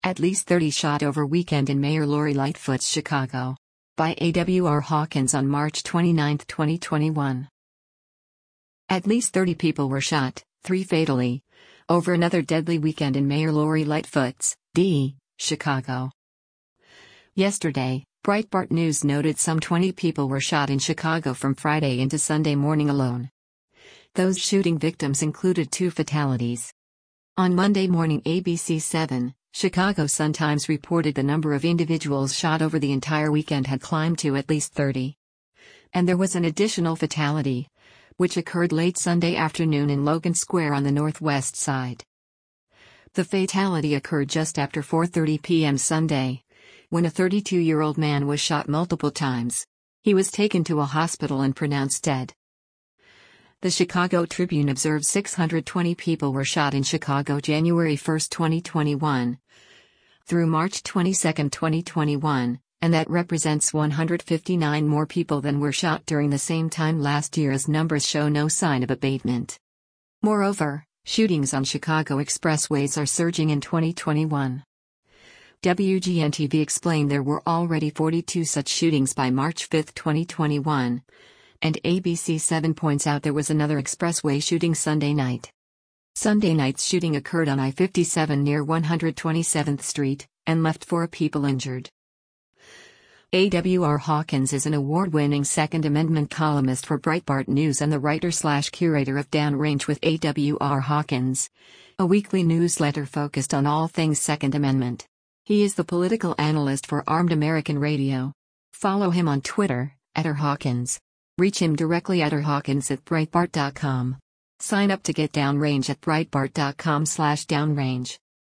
At least 30 shot over weekend in Mayor Lori Lightfoot's Chicago. By A.W.R. Hawkins on March 29, 2021. At least 30 people were shot, 3 fatally, over another deadly weekend in Mayor Lori Lightfoot's, D., Chicago. Yesterday, Breitbart News noted some 20 people were shot in Chicago from Friday into Sunday morning alone. Those shooting victims included 2 fatalities. On Monday morning, ABC 7, Chicago Sun-Times reported the number of individuals shot over the entire weekend had climbed to at least 30. And there was an additional fatality, which occurred late Sunday afternoon in Logan Square on the northwest side. The fatality occurred just after 4:30 p.m. Sunday, when a 32-year-old man was shot multiple times. He was taken to a hospital and pronounced dead. The Chicago Tribune observed 620 people were shot in Chicago January 1, 2021, through March 22, 2021, and that represents 159 more people than were shot during the same time last year, as numbers show no sign of abatement. Moreover, shootings on Chicago expressways are surging in 2021. WGN-TV explained there were already 42 such shootings by March 5, 2021. And ABC 7 points out there was another expressway shooting Sunday night. Sunday night's shooting occurred on I-57 near 127th Street, and left 4 people injured. A.W.R. Hawkins is an award-winning Second Amendment columnist for Breitbart News and the writer/curator of Downrange with A.W.R. Hawkins, a weekly newsletter focused on all things Second Amendment. He is the political analyst for Armed American Radio. Follow him on Twitter, @rhawkins. Reach him directly at rhawkins@breitbart.com. Sign up to get Downrange at breitbart.com/downrange.